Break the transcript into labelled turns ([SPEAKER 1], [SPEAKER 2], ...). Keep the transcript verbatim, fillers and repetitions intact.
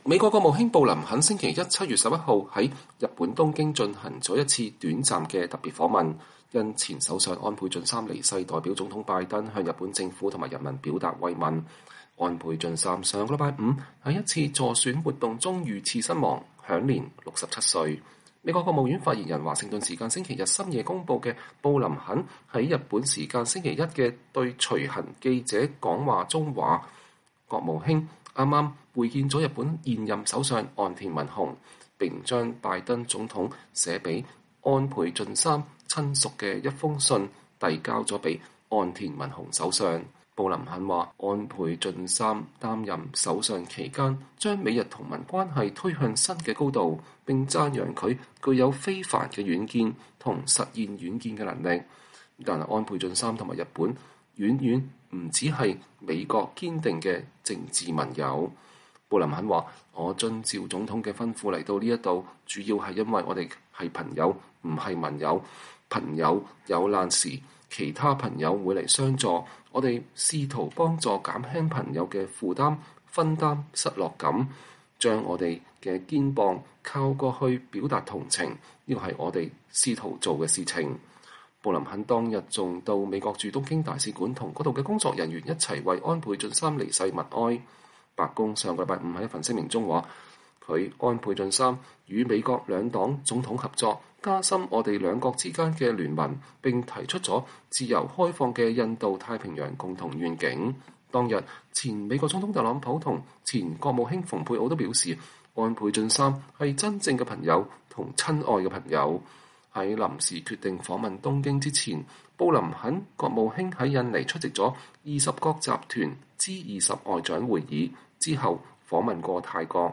[SPEAKER 1] 美國國務卿布林肯星期一七月十一號喺日本東京進行咗一次短暫嘅特別訪問，因前首相安倍晉三離世，代表總統拜登向日本政府同埋人民表達慰問。安倍晉三上個禮拜五喺一次助選活動中遇刺身亡，享年六十七歲。美國國務院發言人華盛頓時間星期日深夜公佈嘅布林肯喺日本時間星期一嘅對隨行記者講話中話，國務卿啱啱會見咗日本現任首相岸田文雄，並將拜登總統寫俾安倍晉三親屬嘅一封信遞交咗俾岸田文雄首相。布林肯話，安倍晉三擔任首相期間，將美日同盟關係推向新嘅高度，並讚揚佢具有非凡嘅遠見同實現遠見嘅能力。但係安倍晉三同埋日本遠遠唔只係美國堅定嘅政治盟友。布林肯話，我遵照總統嘅吩咐嚟到呢一度，主要係因為我哋係朋友，唔係盟友。朋友有難時，其他朋友會嚟相助，我哋試圖幫助減輕朋友嘅負擔，分擔失落感，將我哋嘅肩膀靠過去表達同情，呢個係我哋試圖做嘅事情。布林肯當日仲到美國駐東京大使館同嗰度嘅工作人員一齊為安倍晉三離世默哀。白宮上個禮拜五喺一份聲明中話，佢安倍晉三與美國兩黨總統合作，加深我哋兩國之間嘅聯盟，並提出咗自由開放嘅印度太平洋共同願景。當日，前美國總統特朗普同前國務卿蓬佩奧都表示，安倍晉三係真正嘅朋友同親愛嘅朋友。喺臨時決定訪問東京之前，布林肯國務卿喺印尼出席咗二十國集團 G 二十外長會議之後，訪問過泰國。